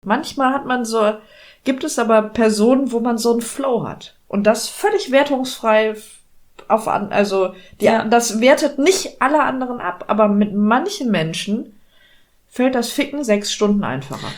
Manchmal gibt es aber Personen, wo man so einen Flow hat. Und das völlig wertungsfrei das wertet nicht alle anderen ab, aber mit manchen Menschen fällt das Ficken 6 Stunden einfacher.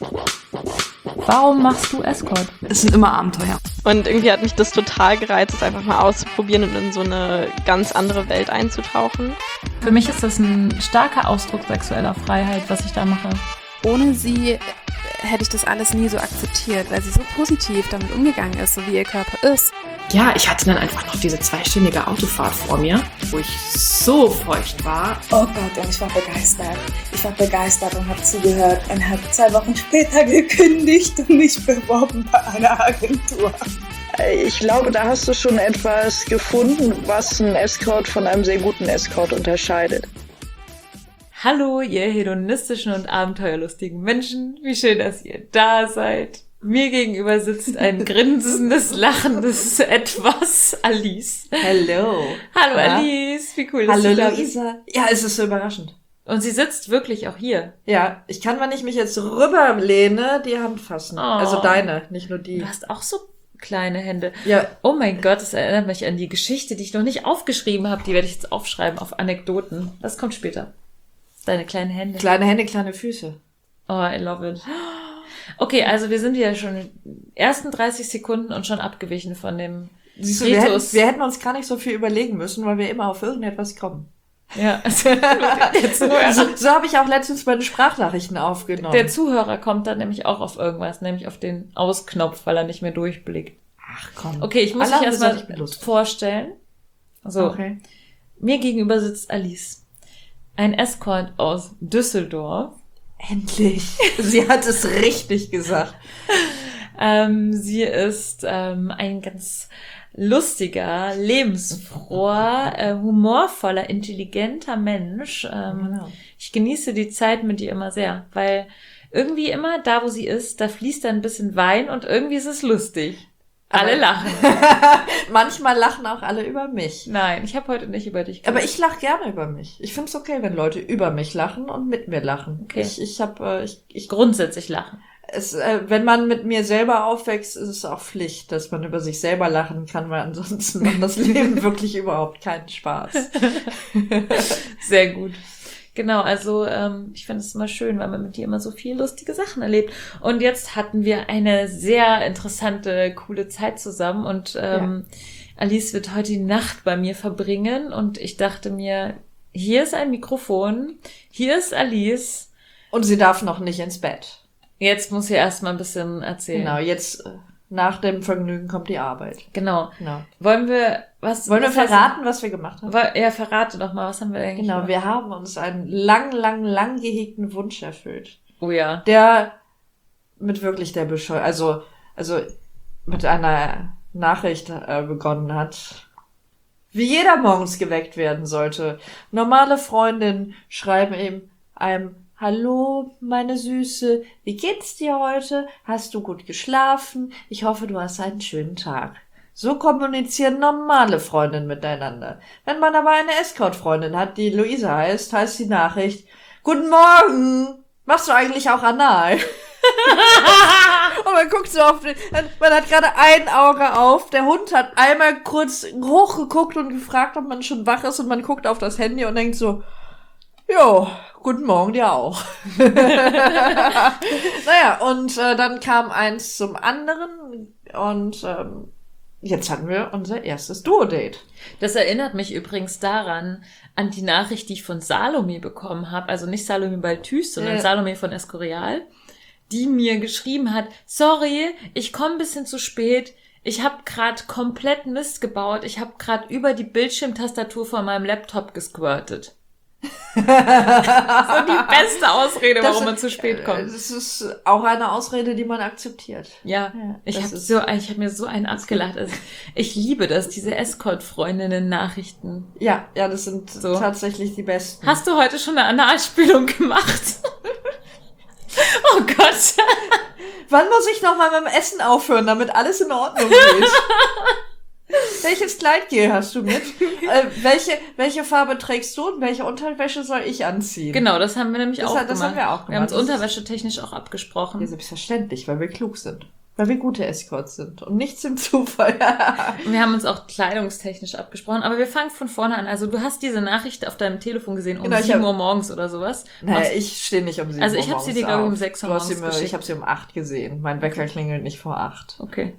Warum machst du Escort? Es sind immer Abenteuer. Und irgendwie hat mich das total gereizt, es einfach mal auszuprobieren und in so eine ganz andere Welt einzutauchen. Für mich ist das ein starker Ausdruck sexueller Freiheit, was ich da mache. Ohne sie hätte ich das alles nie so akzeptiert, weil sie so positiv damit umgegangen ist, so wie ihr Körper ist. Ja, ich hatte dann einfach noch diese 2-stündige Autofahrt vor mir, wo ich so feucht war. Oh Gott, und ich war begeistert. Ich war begeistert und habe zugehört und habe 2 Wochen später gekündigt und mich beworben bei einer Agentur. Ich glaube, da hast du schon etwas gefunden, was einen Escort von einem sehr guten Escort unterscheidet. Hallo, ihr hedonistischen und abenteuerlustigen Menschen. Wie schön, dass ihr da seid. Mir gegenüber sitzt ein grinsendes, lachendes Etwas, Alice. Hallo. Hallo Alice, wie cool, dass du da bist. Hallo Luisa. Ja, es ist so überraschend. Und sie sitzt wirklich auch hier. Ja, ich kann, wenn ich mich jetzt rüberlehne, die Hand fassen. Oh. Also deine, nicht nur die. Du hast auch so kleine Hände. Ja. Oh mein Gott, das erinnert mich an die Geschichte, die ich noch nicht aufgeschrieben habe. Die werde ich jetzt aufschreiben auf Anekdoten. Das kommt später. Deine kleinen Hände. Kleine Hände, kleine Füße. Oh, I love it. Okay, also wir sind ja schon in den ersten 30 Sekunden und schon abgewichen von dem Siehst du, wir hätten uns gar nicht so viel überlegen müssen, weil wir immer auf irgendetwas kommen. Ja. so habe ich auch letztens meine Sprachnachrichten aufgenommen. Der Zuhörer kommt dann nämlich auch auf irgendwas, nämlich auf den Ausknopf, weil er nicht mehr durchblickt. Ach komm. Okay, ich muss mich erstmal vorstellen. So, okay. Mir gegenüber sitzt Alice. Ein Escort aus Düsseldorf. Endlich. Sie hat es richtig gesagt. Sie ist ein ganz lustiger, lebensfroher, humorvoller, intelligenter Mensch. Genau. Ich genieße die Zeit mit ihr immer sehr, weil irgendwie immer da, wo sie ist, da fließt dann ein bisschen Wein und irgendwie ist es lustig. Alle lachen. Manchmal lachen auch alle über mich. Nein, ich habe heute nicht über dich gelacht. Aber ich lache gerne über mich. Ich finde es okay, wenn Leute über mich lachen und mit mir lachen. Okay. Ich grundsätzlich lachen. Wenn man mit mir selber aufwächst, ist es auch Pflicht, dass man über sich selber lachen kann, weil ansonsten macht das Leben wirklich überhaupt keinen Spaß. Sehr gut. Genau, also ich finde es immer schön, weil man mit dir immer so viel lustige Sachen erlebt. Und jetzt hatten wir eine sehr interessante, coole Zeit zusammen und Alice wird heute die Nacht bei mir verbringen und ich dachte mir, hier ist ein Mikrofon, hier ist Alice. Und sie darf noch nicht ins Bett. Jetzt muss sie erstmal ein bisschen erzählen. Genau, jetzt nach dem Vergnügen kommt die Arbeit. Genau. Wollen wir verraten, was wir gemacht haben? Ja, verrate doch mal, was haben wir eigentlich gemacht? Wir haben uns einen lang gehegten Wunsch erfüllt. Oh ja. Der mit wirklich also mit einer Nachricht begonnen hat, wie jeder morgens geweckt werden sollte. Normale Freundinnen schreiben eben einem: Hallo, meine Süße, wie geht's dir heute? Hast du gut geschlafen? Ich hoffe, du hast einen schönen Tag. So kommunizieren normale Freundinnen miteinander. Wenn man aber eine Escort-Freundin hat, die Luisa heißt die Nachricht: Guten Morgen! Machst du eigentlich auch anal? Und man guckt so man hat gerade ein Auge auf, der Hund hat einmal kurz hochgeguckt und gefragt, ob man schon wach ist und man guckt auf das Handy und denkt so: Jo, guten Morgen dir auch. Naja, und dann kam eins zum anderen und jetzt hatten wir unser erstes Duo-Date. Das erinnert mich übrigens daran, an die Nachricht, die ich von Salome bekommen habe, also nicht Salome Balthus, sondern Salome von Escorial, die mir geschrieben hat: Sorry, ich komme ein bisschen zu spät. Ich habe gerade komplett Mist gebaut. Ich habe gerade über die Bildschirmtastatur von meinem Laptop gesquirtet. Das ist die beste Ausrede, warum man zu spät kommt. Das ist auch eine Ausrede, die man akzeptiert. Ja, ich habe mir so einen abgelacht. Also, ich liebe das, diese Escort-Freundinnen-Nachrichten. Ja, das sind tatsächlich die besten. Hast du heute schon eine Analspülung gemacht? Oh Gott. Wann muss ich noch mal mit dem Essen aufhören, damit alles in Ordnung geht? welches Gleitgel hast du mit? Welche Farbe trägst du und welche Unterwäsche soll ich anziehen? Genau, das haben wir nämlich auch gemacht. Das haben wir auch gemacht. Wir haben uns unterwäschetechnisch auch abgesprochen. Ja, selbstverständlich, weil wir klug sind. Weil wir gute Escorts sind und nichts im Zufall. Und wir haben uns auch kleidungstechnisch abgesprochen, aber wir fangen von vorne an. Also du hast diese Nachricht auf deinem Telefon gesehen um 7 Uhr morgens oder sowas. Naja, ich stehe nicht um 7 Uhr morgens. Also ich habe sie dir, glaube ich, um 6 Uhr morgens geschickt. Ich habe sie um 8 gesehen. Mein Wecker klingelt nicht vor 8. Okay.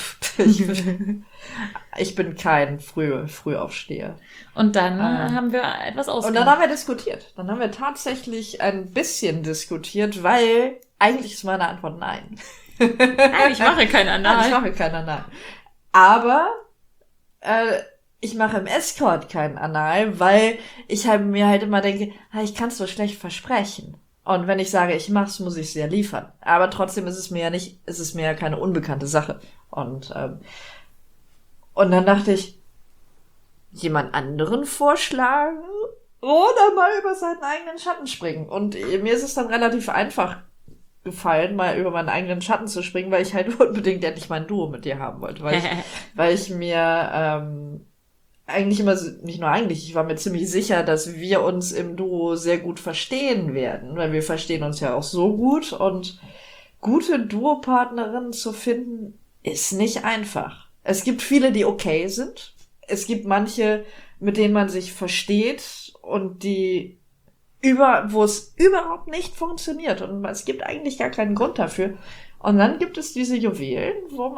Ich bin kein Frühaufsteher. Und dann haben wir etwas ausgemacht. Und dann haben wir diskutiert. Dann haben wir tatsächlich ein bisschen diskutiert, weil eigentlich ist meine Antwort nein. Ich mache kein Anal. Ich mache kein Anal. Aber ich mache im Escort kein Anal, weil ich mir halt immer denke, ich kann es so schlecht versprechen. Und wenn ich sage, ich mach's, muss ich es ja liefern. Aber trotzdem ist es mir ja keine unbekannte Sache. Und dann dachte ich, jemand anderen vorschlagen oder mal über seinen eigenen Schatten springen. Und mir ist es dann relativ einfach gefallen, mal über meinen eigenen Schatten zu springen, weil ich halt unbedingt endlich mein Duo mit dir haben wollte. Weil ich mir eigentlich immer, nicht nur eigentlich, ich war mir ziemlich sicher, dass wir uns im Duo sehr gut verstehen werden, weil wir verstehen uns ja auch so gut und gute Duopartnerinnen zu finden, ist nicht einfach. Es gibt viele, die okay sind. Es gibt manche, mit denen man sich versteht und wo es überhaupt nicht funktioniert und es gibt eigentlich gar keinen Grund dafür. Und dann gibt es diese Juwelen, wo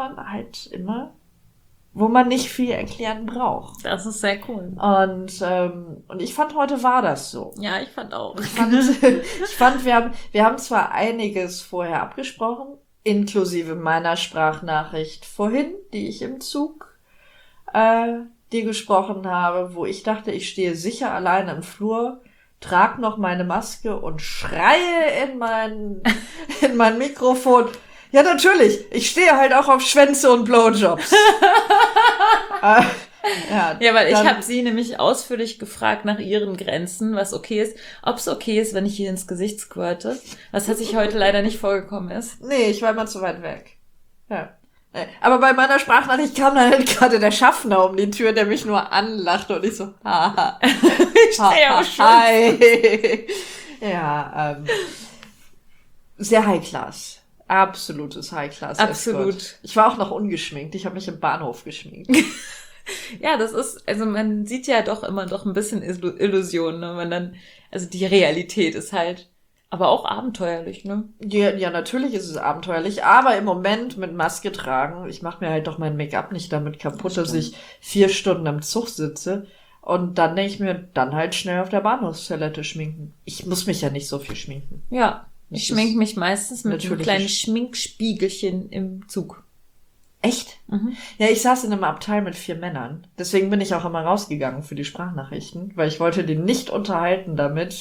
man nicht viel erklären braucht. Das ist sehr cool. Und ich fand, heute war das so. Ja, ich fand auch. Ich fand, wir haben zwar einiges vorher abgesprochen, inklusive meiner Sprachnachricht vorhin, die ich im Zug dir gesprochen habe, wo ich dachte, ich stehe sicher alleine im Flur, trag noch meine Maske und schreie in mein Mikrofon. Ja, natürlich. Ich stehe halt auch auf Schwänze und Blowjobs. Ja, weil ich habe sie nämlich ausführlich gefragt nach ihren Grenzen, was okay ist. Ob es okay ist, wenn ich ihr ins Gesicht squirte. Was sich heute leider nicht vorgekommen ist. Nee, ich war immer zu weit weg. Ja. Aber bei meiner Sprachnachricht kam dann halt gerade der Schaffner um die Tür, der mich nur anlachte und ich so, haha. Ich stehe auf Schwänze. Hi. Ja, sehr High-Class. Absolutes High-Class. Absolut. Escort. Ich war auch noch ungeschminkt. Ich habe mich im Bahnhof geschminkt. Ja, das ist, also man sieht ja doch immer doch ein bisschen Illusionen, ne? Also die Realität ist halt, aber auch abenteuerlich, ne? Ja, natürlich ist es abenteuerlich, aber im Moment mit Maske tragen, ich mache mir halt doch mein Make-up nicht damit kaputt, dass ich 4 Stunden im Zug sitze und dann denke ich mir, dann halt schnell auf der Bahnhofstoilette schminken. Ich muss mich ja nicht so viel schminken. Ja, ich schminke mich meistens mit einem kleinen Schminkspiegelchen im Zug. Echt? Mhm. Ja, ich saß in einem Abteil mit 4 Männern. Deswegen bin ich auch immer rausgegangen für die Sprachnachrichten, weil ich wollte die nicht unterhalten damit,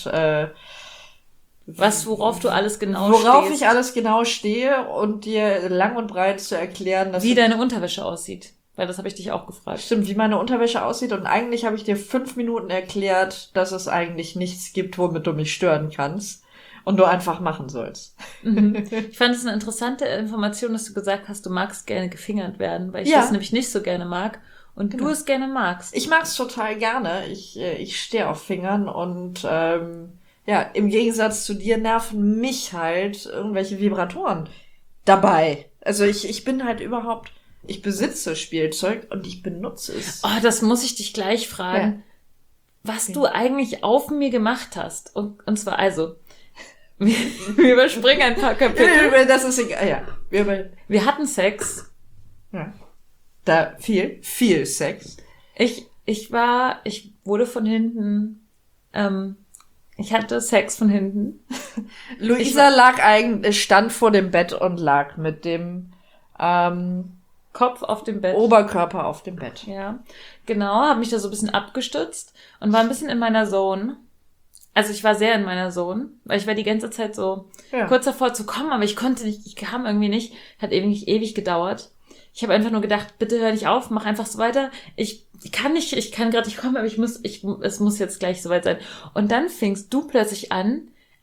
worauf du alles genau worauf stehst. Ich alles genau stehe und dir lang und breit zu erklären, dass wie deine Unterwäsche aussieht. Weil das habe ich dich auch gefragt. Stimmt, wie meine Unterwäsche aussieht. Und eigentlich habe ich dir 5 Minuten erklärt, dass es eigentlich nichts gibt, womit du mich stören kannst. Und du einfach machen sollst. Ich fand es eine interessante Information, dass du gesagt hast, du magst gerne gefingert werden, weil ich das nämlich nicht so gerne mag und du es gerne magst. Ich mag es total gerne. Ich stehe auf Fingern und im Gegensatz zu dir nerven mich halt irgendwelche Vibratoren dabei. Also ich bin halt ich besitze Spielzeug und ich benutze es. Oh, das muss ich dich gleich fragen, was du eigentlich auf mir gemacht hast. Und zwar also... Wir überspringen ein paar Kapitel. Das ist egal, ja. Wir hatten Sex. Ja. Da viel Sex. Ich wurde von hinten, ich hatte Sex von hinten. Luisa stand vor dem Bett und lag mit dem, Kopf auf dem Bett. Oberkörper auf dem Bett. Ja, genau, habe mich da so ein bisschen abgestützt und war ein bisschen in meiner Zone. Also ich war sehr in meiner Zone, weil ich war die ganze Zeit so kurz davor zu kommen, aber ich konnte nicht, ich kam irgendwie nicht, hat ewig gedauert. Ich habe einfach nur gedacht, bitte hör nicht auf, mach einfach so weiter. Ich kann gerade nicht kommen, aber es muss jetzt gleich soweit sein. Und dann fingst du plötzlich an,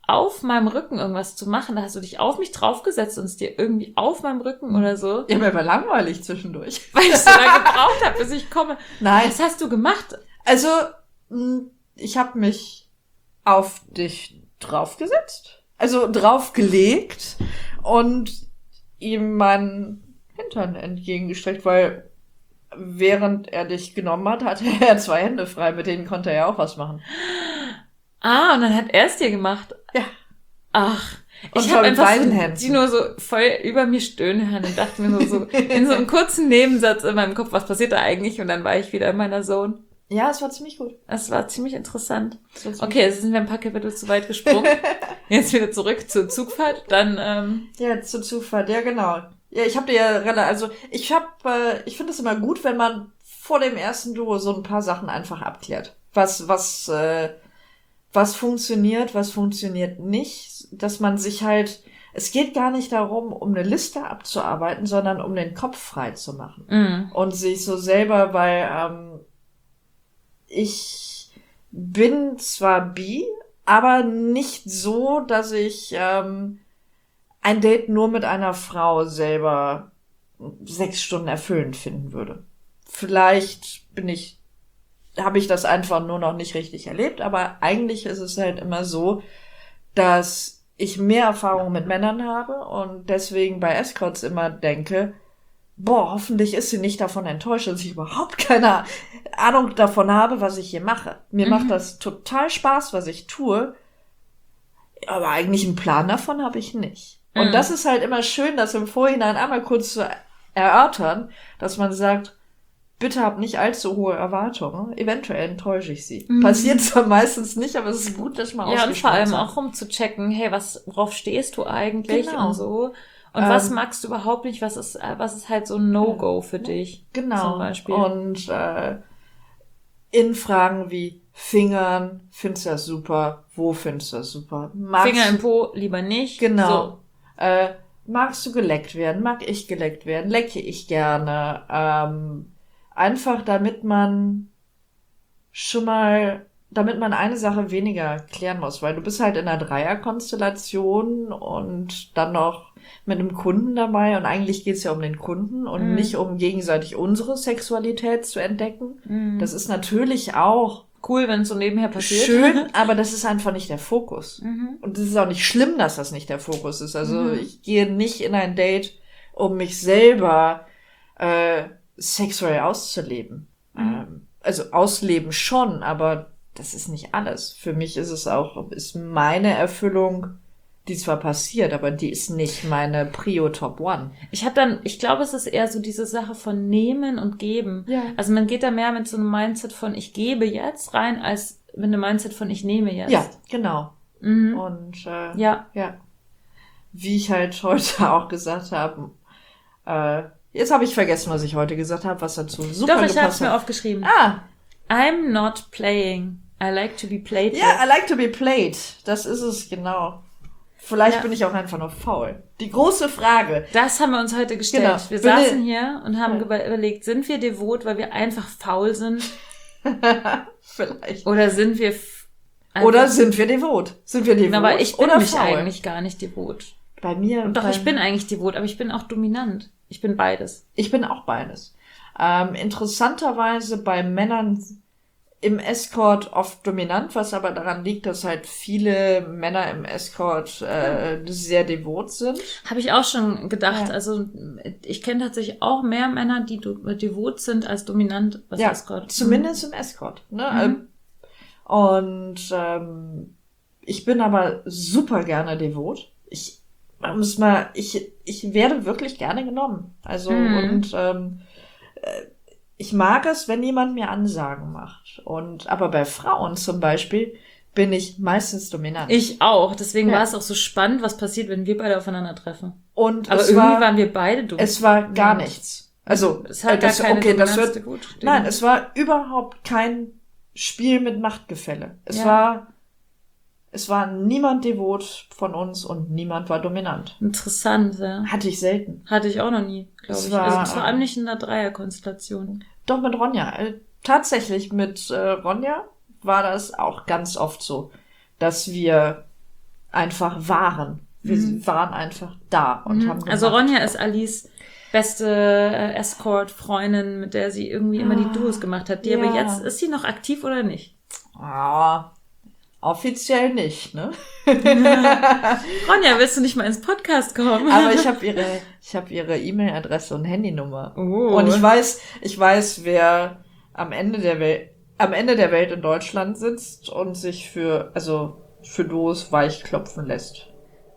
auf meinem Rücken irgendwas zu machen. Da hast du dich auf mich draufgesetzt und es dir irgendwie auf meinem Rücken oder so. Ja, mir war langweilig zwischendurch. Weil ich so lange gebraucht habe, bis ich komme. Nein. Was hast du gemacht? Also, ich habe mich auf dich draufgesetzt, also draufgelegt und ihm meinen Hintern entgegengestreckt, weil während er dich genommen hat, hatte er 2 Hände frei, mit denen konnte er ja auch was machen. Ah, und dann hat er es dir gemacht. Ja. Ach, Und ich zwar habe mit einfach beiden so, Händen. die nur so voll über mir stöhnen hören und dachte mir so in so einem kurzen Nebensatz in meinem Kopf, was passiert da eigentlich? Und dann war ich wieder in meiner Zone. Ja, es war ziemlich gut. Es war ziemlich interessant. Okay, jetzt sind wir ein paar Kapitel zu weit gesprungen. Jetzt wieder zurück zur Zugfahrt. Dann, Ja, zur Zugfahrt, ja genau. Ja, ich habe dir ja also ich finde es immer gut, wenn man vor dem ersten Duo so ein paar Sachen einfach abklärt. Was funktioniert, was funktioniert nicht, dass man sich halt, es geht gar nicht darum, um eine Liste abzuarbeiten, sondern um den Kopf frei zu machen. Und sich so selber, weil ich bin zwar bi, aber nicht so, dass ich ein Date nur mit einer Frau selber 6 Stunden erfüllend finden würde. Vielleicht habe ich das einfach nur noch nicht richtig erlebt, aber eigentlich ist es halt immer so, dass ich mehr Erfahrung mit Männern habe und deswegen bei Escorts immer denke, boah, hoffentlich ist sie nicht davon enttäuscht, dass ich überhaupt keine Ahnung davon habe, was ich hier mache. Mir macht das total Spaß, was ich tue, aber eigentlich einen Plan davon habe ich nicht. Und das ist halt immer schön, das im Vorhinein einmal kurz zu erörtern, dass man sagt, bitte hab nicht allzu hohe Erwartungen, eventuell enttäusche ich sie. Passiert zwar meistens nicht, aber es ist gut, das mal ja, und vor ausgesprochen allem zu haben. auch rumzuchecken, hey, worauf stehst du eigentlich Genau. und so. Und was magst du überhaupt nicht? Was ist halt so ein No-Go für dich? Genau. Zum Beispiel. Und in Fragen wie Fingern, findest du das super? Wo findest du das super? Finger im Po lieber nicht. Genau. Magst du geleckt werden? Mag ich geleckt werden? Lecke ich gerne? Einfach damit man eine Sache weniger klären muss, weil du bist halt in einer Dreierkonstellation und dann noch mit einem Kunden dabei und eigentlich geht's ja um den Kunden und nicht um gegenseitig unsere Sexualität zu entdecken. Das ist natürlich auch cool, wenn es so nebenher passiert. schön, aber das ist einfach nicht der Fokus. Und es ist auch nicht schlimm, dass das nicht der Fokus ist. Also ich gehe nicht in ein Date, um mich selber sexuell auszuleben. Also ausleben schon, aber das ist nicht alles. Für mich ist meine Erfüllung, die zwar passiert, aber die ist nicht meine Prio Top One. Ich glaube, es ist eher so diese Sache von Nehmen und Geben. Ja. Also man geht da mehr mit so einem Mindset von ich gebe jetzt rein, als mit einem Mindset von ich nehme jetzt. Ja, genau. Und Ja. wie ich halt heute auch gesagt habe, jetzt habe ich vergessen, was ich heute gesagt habe, was dazu super Doch, ich habe gepasst es mir hat. aufgeschrieben. Ah, I'm not playing. I like to be played. ja, I like to be played. Das ist es, genau. Vielleicht Ja. bin ich auch einfach nur faul. Die große Frage. Das haben wir uns heute gestellt. Genau. Wir Bin saßen ich- hier und haben überlegt, sind wir devot, weil wir einfach faul sind? Vielleicht. Oder sind wir Oder sind wir devot? Sind wir devot aber ich bin oder mich faul? eigentlich gar nicht devot. Bei mir. Doch, ich bin eigentlich devot, aber ich bin auch dominant. Ich bin beides. Ich bin auch beides. Interessanterweise bei Männern im Escort oft dominant, was aber daran liegt, dass halt viele Männer im Escort sehr devot sind. Habe ich auch schon gedacht. Ja. Also ich kenne tatsächlich auch mehr Männer, die devot sind als dominant, was Ja, Escort. zumindest im Escort. Ne? Und ich bin aber super gerne devot. Ich werde wirklich gerne genommen. Also und ich mag es, wenn jemand mir Ansagen macht. Aber bei Frauen zum Beispiel bin ich meistens dominant. Ich auch. Deswegen Ja. war es auch so spannend, was passiert, wenn wir beide aufeinandertreffen. Und Aber es irgendwie waren wir beide dominant. es war gar nichts. Also Es hat gar keine okay, das Dominanz wird, devot. nein, es war überhaupt kein Spiel mit Machtgefälle. Es war niemand devot von uns und niemand war dominant. Interessant, ja. Hatte ich selten. Hatte ich auch noch nie, glaube Es ich. war- Also vor allem nicht in einer Dreierkonstellation. Doch mit Ronja. Tatsächlich mit Ronja war das auch ganz oft so, dass wir einfach waren. Wir waren einfach da und haben gemacht. Also Ronja ist Alice beste Escort-Freundin, mit der sie irgendwie immer die Duos gemacht hat. Die aber jetzt, ist sie noch aktiv oder nicht? Offiziell nicht, ne? Ronja, willst du nicht mal ins Podcast kommen? Aber ich habe ihre E-Mail-Adresse und Handynummer. Oh. Und ich weiß, wer am Ende der Welt in Deutschland sitzt und sich für Duos weichklopfen lässt.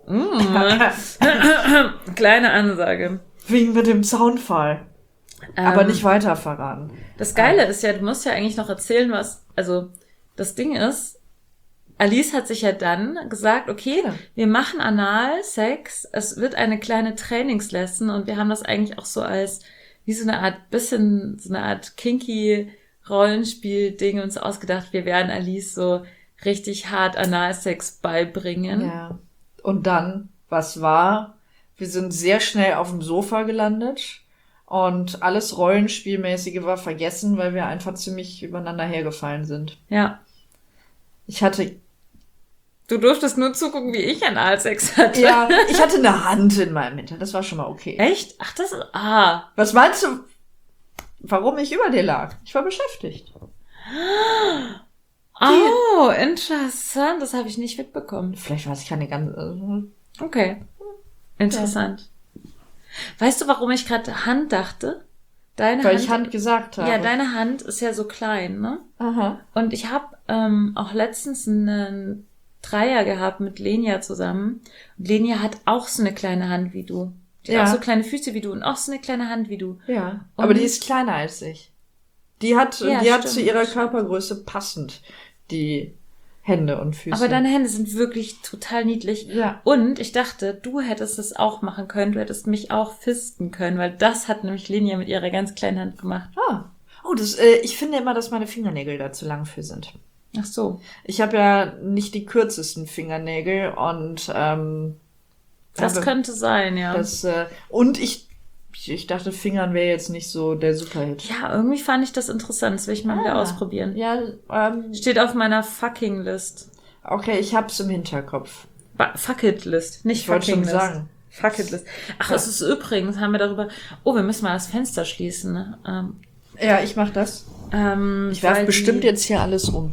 Kleine Ansage. Wegen mit dem Zaunfall. Aber nicht weiter verraten. Das Geile ist ja, du musst ja eigentlich noch erzählen, das Ding ist, Alice hat sich ja dann gesagt, okay, wir machen Analsex, es wird eine kleine Trainingslesson und wir haben das eigentlich auch so als, wie so eine Art kinky Rollenspiel-Ding uns ausgedacht, wir werden Alice so richtig hart Analsex beibringen. Ja. Und dann, was war? Wir sind sehr schnell auf dem Sofa gelandet und alles Rollenspielmäßige war vergessen, weil wir einfach ziemlich übereinander hergefallen sind. Ja. Du durftest nur zugucken, wie ich Analsex hatte. Ja, ich hatte eine Hand in meinem Hintern, das war schon mal okay. Echt? Ach, Was meinst du, warum ich über dir lag? Ich war beschäftigt. Oh, interessant. Das habe ich nicht mitbekommen. Vielleicht weiß ich keine ganze... Okay. Interessant. Ja. Weißt du, warum ich gerade Hand dachte? Weil ich Hand gesagt habe. Ja, deine Hand ist ja so klein, ne? Aha. Und ich habe auch letztens einen Dreier gehabt mit Lenia zusammen. Und Lenia hat auch so eine kleine Hand wie du. Die hat auch so kleine Füße wie du und auch so eine kleine Hand wie du. Ja, aber die ist kleiner als ich. Die hat zu ihrer Körpergröße passend die Hände und Füße. Aber deine Hände sind wirklich total niedlich. Ja. Und ich dachte, du hättest es auch machen können. Du hättest mich auch fisten können, weil das hat nämlich Lenia mit ihrer ganz kleinen Hand gemacht. Oh, ich finde immer, dass meine Fingernägel da zu lang für sind. Ach so. Ich habe ja nicht die kürzesten Fingernägel und das könnte sein, ja. Und ich dachte, Fingern wäre jetzt nicht so der Superhit. Ja, irgendwie fand ich das interessant. Das will ich mal wieder ausprobieren. Ja, steht auf meiner fucking List. Okay, ich hab's im Hinterkopf. Fuck it List, nicht ich fucking List. Sagen. Fuck it List. Ach, es ist übrigens, haben wir darüber... Oh, wir müssen mal das Fenster schließen, ne? Ja, ich mach das. Ich werfe bestimmt jetzt hier alles um.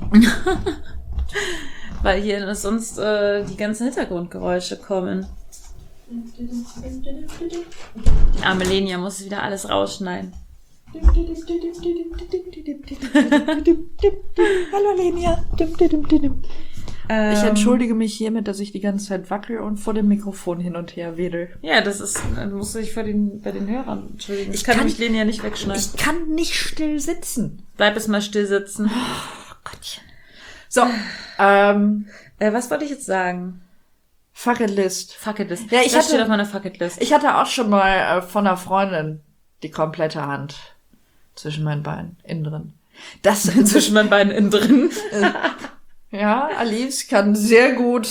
Weil hier sonst die ganzen Hintergrundgeräusche kommen. Die arme Lenia muss wieder alles rausschneiden. Hallo Lenia. Ich entschuldige mich hiermit, dass ich die ganze Zeit wackel und vor dem Mikrofon hin und her wedel. Ja, du musst dich bei den Hörern entschuldigen. Ich kann nämlich Lenia nicht wegschneiden. Ich kann nicht still sitzen. Bleib es mal still sitzen. Oh Gottchen. So, was wollte ich jetzt sagen? Fuck it List. Fuck it List. Ja, das steht auf meiner Fuck it List. Ich hatte auch schon mal von einer Freundin die komplette Hand zwischen meinen Beinen, innen drin. Zwischen meinen Beinen innen drin. Ja, Alice kann sehr gut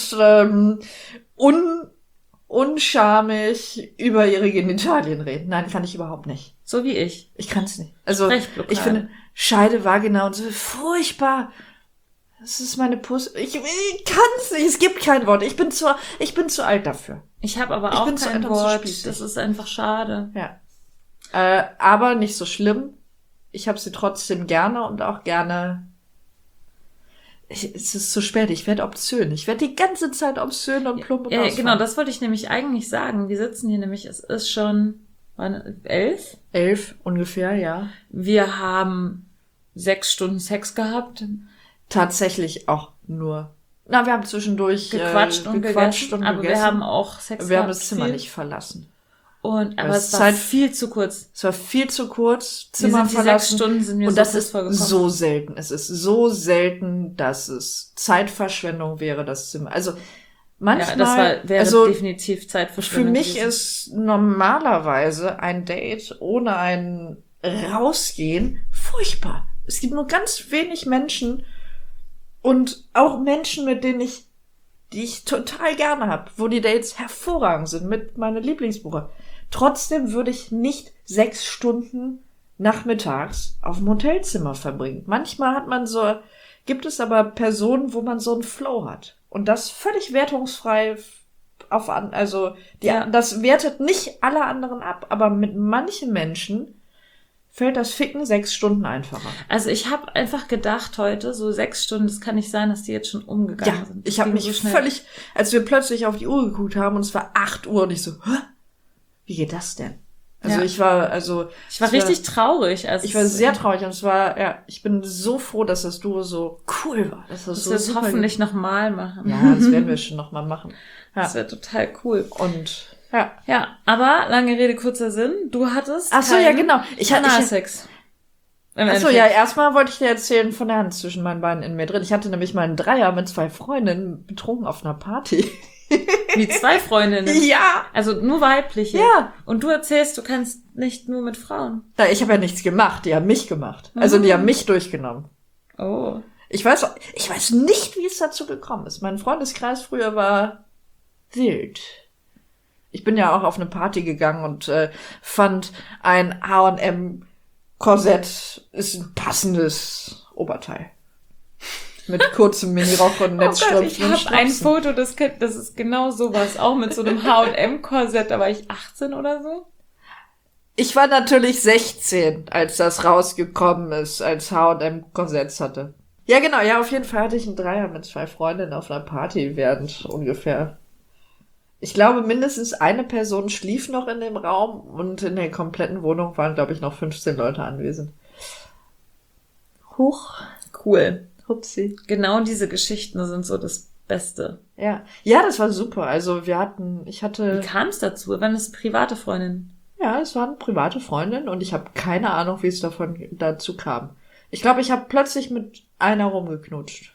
unschamig über ihre Genitalien reden. Nein, kann ich überhaupt nicht. So wie ich. Ich kann es nicht. Also ich finde Scheide, Vagina und so furchtbar. Das ist meine Puss. Ich kann's nicht. Es gibt kein Wort. Ich bin zu alt dafür. Ich habe aber auch kein Wort. Das ist einfach schade. Ja. Aber nicht so schlimm. Ich habe sie trotzdem gerne und auch gerne. Es ist zu spät. Ich werde obszön. Ich werde die ganze Zeit obszön und plump und ausfallen. Genau, das wollte ich nämlich eigentlich sagen. Wir sitzen hier nämlich, es ist schon 11? 11 ungefähr, ja. Wir haben 6 Stunden Sex gehabt. Tatsächlich auch nur. Wir haben zwischendurch gequatscht und gegessen. Aber wir haben auch Sex gehabt. Wir haben das Zimmer nicht verlassen. Aber es war viel zu kurz. Es war viel zu kurz. Zimmer verlassen. 6 Stunden sind wir und so das ist so selten. Es ist so selten, dass es Zeitverschwendung wäre, das Zimmer. Also manchmal. Ja, das wäre definitiv Zeitverschwendung. Für mich ist normalerweise ein Date ohne ein Rausgehen furchtbar. Es gibt nur ganz wenig Menschen und auch Menschen, die ich total gerne habe, wo die Dates hervorragend sind, mit meiner Lieblingsbuche. Trotzdem würde ich nicht 6 Stunden nachmittags auf dem Hotelzimmer verbringen. Manchmal gibt es aber Personen, wo man so einen Flow hat. Und das völlig wertungsfrei das wertet nicht alle anderen ab, aber mit manchen Menschen fällt das Ficken 6 Stunden einfacher. Also ich habe einfach gedacht heute, so 6 Stunden, das kann nicht sein, dass die jetzt schon umgegangen sind. Ich habe mich so völlig, als wir plötzlich auf die Uhr geguckt haben und es war 8 Uhr und ich so, hä? Wie geht das denn? Also Ja. ich war richtig traurig. Also ich war sehr traurig und ich bin so froh, dass das Duo so cool war. Dass wir es super hoffentlich nochmal machen. Ja, das werden wir schon nochmal machen. Ja. Das wäre total cool. Und ja. Ja, aber lange Rede, kurzer Sinn. Du hattest Ach so, ja, genau. Analsex. Achso, ja, erstmal wollte ich dir erzählen von der Hand zwischen meinen Beinen in mir drin. Ich hatte nämlich mal einen Dreier mit 2 Freundinnen betrunken auf einer Party. Wie 2 Freundinnen? Ja! Also nur weibliche? Ja. Und du erzählst, du kannst nicht nur mit Frauen? Na, ich habe ja nichts gemacht, die haben mich gemacht. Also die haben mich durchgenommen. Oh. Ich weiß nicht, wie es dazu gekommen ist. Mein Freundeskreis früher war wild. Ich bin ja auch auf eine Party gegangen und fand ein H&M-Korsett ist ein passendes Oberteil. Mit kurzem Minirock und Netzstrümpfen. Ich habe ein Foto, das ist genau sowas. Auch mit so einem H&M-Korsett. Da war ich 18 oder so. Ich war natürlich 16, als das rausgekommen ist, als H&M-Korsetts hatte. Ja, genau. Ja, auf jeden Fall hatte ich einen Dreier mit 2 Freundinnen auf einer Party während ungefähr. Ich glaube, mindestens eine Person schlief noch in dem Raum und in der kompletten Wohnung waren, glaube ich, noch 15 Leute anwesend. Huch. Cool. Hupsi. Genau diese Geschichten sind so das Beste. Ja. Ja, das war super. Also Wie kam es dazu? Waren es private Freundinnen? Ja, es waren private Freundinnen und ich habe keine Ahnung, wie es dazu kam. Ich glaube, ich habe plötzlich mit einer rumgeknutscht.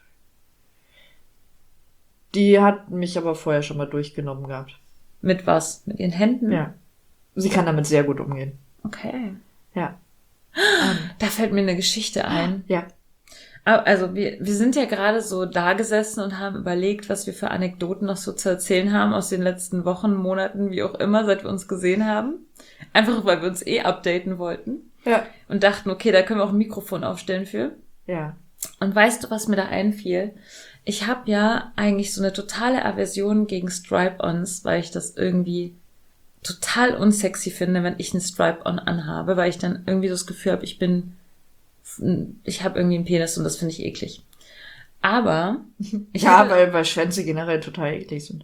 Die hat mich aber vorher schon mal durchgenommen gehabt. Mit was? Mit ihren Händen? Ja. Sie kann damit sehr gut umgehen. Okay. Ja. Da fällt mir eine Geschichte ein. Ja. Also wir sind ja gerade so da gesessen und haben überlegt, was wir für Anekdoten noch so zu erzählen haben aus den letzten Wochen, Monaten, wie auch immer, seit wir uns gesehen haben. Einfach, weil wir uns updaten wollten. Ja. Und dachten, okay, da können wir auch ein Mikrofon aufstellen für. Ja. Und weißt du, was mir da einfiel? Ich habe ja eigentlich so eine totale Aversion gegen Stripe-Ons, weil ich das irgendwie total unsexy finde, wenn ich einen Stripe-On anhabe, weil ich dann irgendwie so das Gefühl habe, ich habe irgendwie einen Penis und das finde ich eklig. Aber weil Schwänze generell total eklig sind.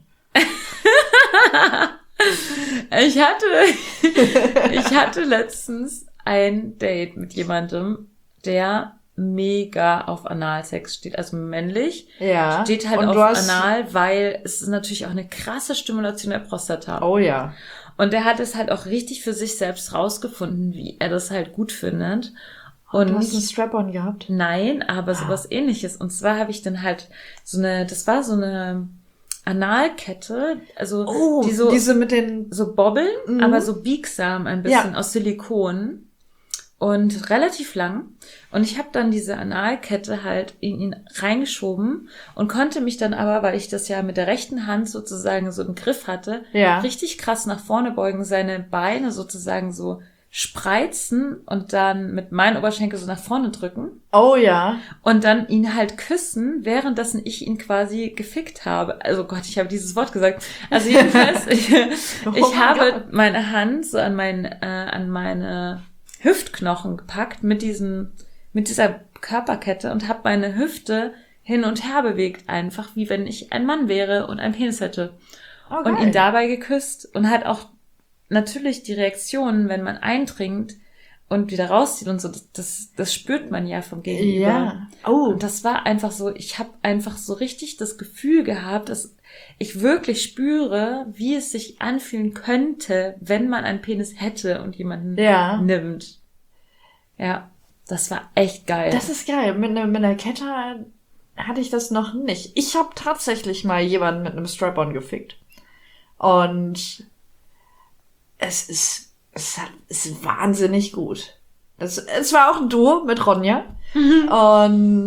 Ich hatte letztens ein Date mit jemandem, der mega auf Analsex steht, also männlich. Ja. Steht halt und auf Anal, weil es ist natürlich auch eine krasse Stimulation der Prostata. Oh ja. Und der hat es halt auch richtig für sich selbst rausgefunden, wie er das halt gut findet. Und du hast einen Strap-on gehabt? Nein, aber sowas Ähnliches. Und zwar habe ich dann halt das war so eine Analkette, also diese mit den so Bobbeln, aber so biegsam ein bisschen aus Silikon und relativ lang. Und ich habe dann diese Analkette halt in ihn reingeschoben und konnte mich dann aber, weil ich das ja mit der rechten Hand sozusagen so im Griff hatte, richtig krass nach vorne beugen, seine Beine sozusagen so spreizen und dann mit meinen Oberschenkel so nach vorne drücken. Oh ja. Und dann ihn halt küssen, währenddessen ich ihn quasi gefickt habe. Also Gott, ich habe dieses Wort gesagt. Also jedenfalls, ich habe meine Hand so an meine Hüftknochen gepackt mit dieser Körperkette und habe meine Hüfte hin und her bewegt, einfach wie wenn ich ein Mann wäre und einen Penis hätte. Oh, und ihn dabei geküsst und halt auch natürlich die Reaktionen, wenn man eindringt und wieder rauszieht und so, das spürt man ja vom Gegenüber. Ja. Oh. Und das war einfach so, ich habe einfach so richtig das Gefühl gehabt, dass ich wirklich spüre, wie es sich anfühlen könnte, wenn man einen Penis hätte und jemanden nimmt. Ja, das war echt geil. Das ist geil. Mit einer Kette hatte ich das noch nicht. Ich habe tatsächlich mal jemanden mit einem Strap-on gefickt. Und es ist wahnsinnig gut. Es war auch ein Duo mit Ronja. Und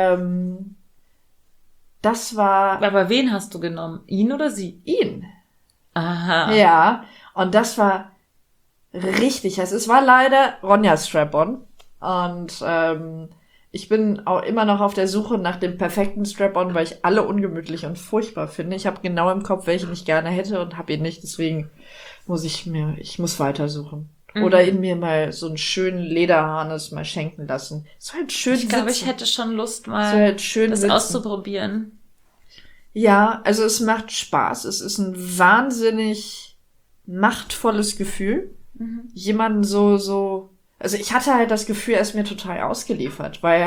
das war... Aber wen hast du genommen? Ihn oder sie? Ihn. Aha. Ja, und das war richtig heiß. Es war leider Ronjas Strap-on. Und ich bin auch immer noch auf der Suche nach dem perfekten Strap-on, weil ich alle ungemütlich und furchtbar finde. Ich habe genau im Kopf, welchen ich gerne hätte und habe ihn nicht. Deswegen ich muss weitersuchen. Oder in mir mal so einen schönen Lederharnis mal schenken lassen. So halt schön Ich glaube, ich hätte schon Lust, mal halt schön das sitzen. auszuprobieren. Ja, also es macht Spaß. Es ist ein wahnsinnig machtvolles Gefühl. Jemanden also ich hatte halt das Gefühl, er ist mir total ausgeliefert, weil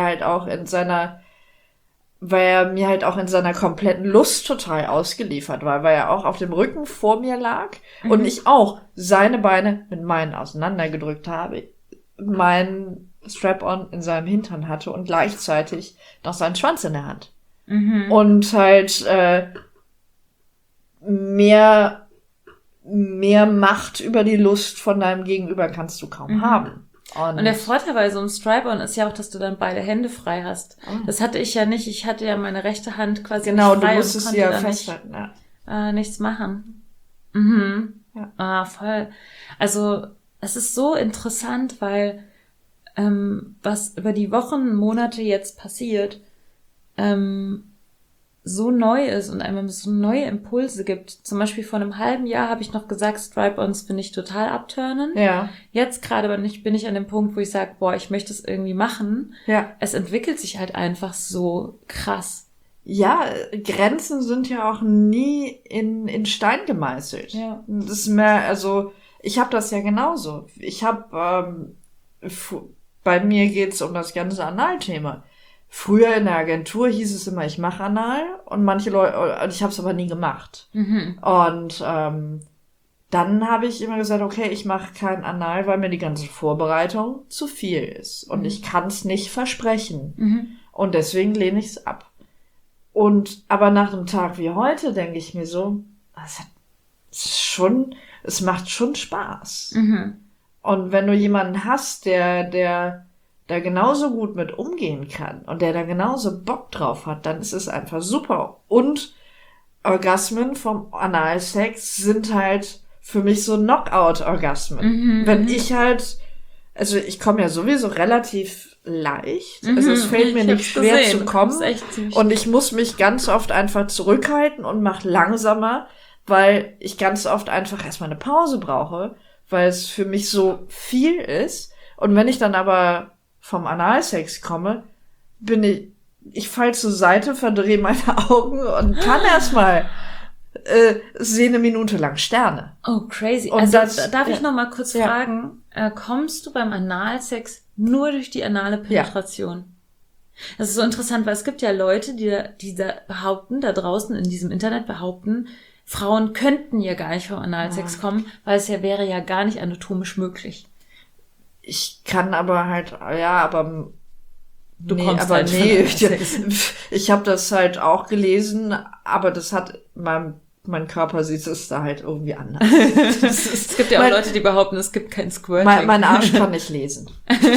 er mir halt auch in seiner kompletten Lust total ausgeliefert war, weil er auch auf dem Rücken vor mir lag und ich auch seine Beine mit meinen auseinandergedrückt habe, meinen Strap-on in seinem Hintern hatte und gleichzeitig noch seinen Schwanz in der Hand. Und halt mehr Macht über die Lust von deinem Gegenüber kannst du kaum haben. Und der Vorteil bei so einem Strap-on ist ja auch, dass du dann beide Hände frei hast. Das hatte ich ja nicht. Ich hatte ja meine rechte Hand quasi nicht frei. Genau, du musstest sie ja konnte festhalten. nichts machen. Ja. Voll. Also es ist so interessant, weil was über die Wochen, Monate jetzt passiert, so neu ist und einem so neue Impulse gibt. Zum Beispiel vor einem halben Jahr habe ich noch gesagt, Strap-ons finde ich total abturnen. Ja. Jetzt gerade bin ich an dem Punkt, wo ich sage, ich möchte es irgendwie machen. Ja. Es entwickelt sich halt einfach so krass. Ja, Grenzen sind ja auch nie in Stein gemeißelt. Ja. Das ist mehr, also ich habe das ja genauso. Ich habe, bei mir geht's um das ganze Anal-Thema. Früher in der Agentur hieß es immer, ich mache Anal und manche Leute, ich habe es aber nie gemacht. Und dann habe ich immer gesagt, okay, ich mache kein Anal, weil mir die ganze Vorbereitung zu viel ist und ich kann es nicht versprechen. Und deswegen lehne ich es ab. Aber nach einem Tag wie heute denke ich mir so, es macht schon Spaß. Und wenn du jemanden hast, der da genauso gut mit umgehen kann und der da genauso Bock drauf hat, dann ist es einfach super. Und Orgasmen vom Analsex sind halt für mich so Knockout-Orgasmen. Wenn ich halt, also ich komme ja sowieso relativ leicht, also es fällt mir nicht schwer zu kommen und ich muss mich ganz oft einfach zurückhalten und mache langsamer, weil ich ganz oft einfach erstmal eine Pause brauche, weil es für mich so viel ist. Und wenn ich dann aber vom Analsex komme, ich fall zur Seite, verdrehe meine Augen und kann erstmal sehe eine Minute lang Sterne. Oh, crazy. Und also darf ich noch mal kurz fragen, kommst du beim Analsex nur durch die anale Penetration? Ja. Das ist so interessant, weil es gibt ja Leute, die da behaupten, da draußen in diesem Internet behaupten, Frauen könnten ja gar nicht vom Analsex kommen, weil es wäre ja gar nicht anatomisch möglich. Ich kann aber halt, ich habe das halt auch gelesen, aber das hat mein Körper sieht es da halt irgendwie anders. Es gibt ja auch Leute, die behaupten, es gibt kein Squirting. Mein Arsch kann nicht lesen.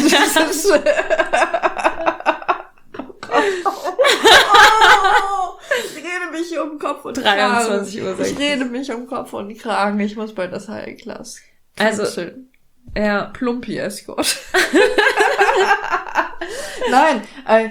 Ich rede mich um Kopf und 23 Kragen. Ich rede mich um Kopf und Kragen. Ich muss bald das High-Class. Also, ja. Plumpi-Escort. Nein,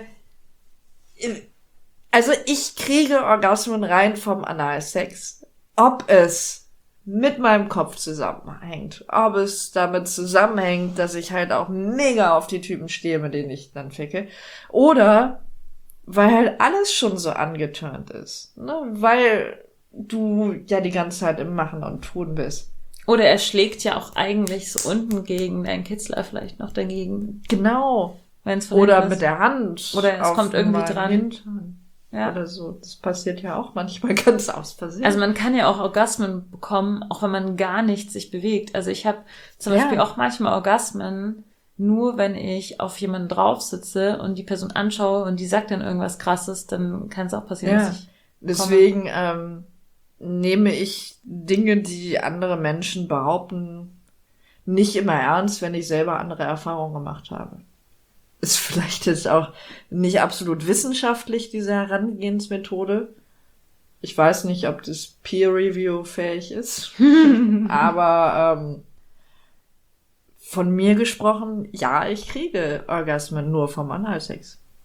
also ich kriege Orgasmen rein vom Analsex. Ob es mit meinem Kopf zusammenhängt, ob es damit zusammenhängt, dass ich halt auch mega auf die Typen stehe, mit denen ich dann ficke, oder weil halt alles schon so angeturnt ist, ne? Weil du ja die ganze Zeit im Machen und Tun bist. Oder er schlägt ja auch eigentlich so unten gegen deinen Kitzler vielleicht noch dagegen. Genau. Wenn's oder mit der Hand. Oder es kommt irgendwie dran. Hintern. Ja. Oder so. Das passiert ja auch manchmal ganz aus Versehen. Also man kann ja auch Orgasmen bekommen, auch wenn man gar nicht sich bewegt. Also ich habe zum Beispiel auch manchmal Orgasmen, nur wenn ich auf jemanden drauf sitze und die Person anschaue und die sagt dann irgendwas Krasses, dann kann es auch passieren, dass ich deswegen nehme ich Dinge, die andere Menschen behaupten, nicht immer ernst, wenn ich selber andere Erfahrungen gemacht habe. Ist vielleicht jetzt auch nicht absolut wissenschaftlich, diese Herangehensmethode. Ich weiß nicht, ob das Peer-Review-fähig ist. Aber von mir gesprochen, ja, ich kriege Orgasmen nur vom Analsex.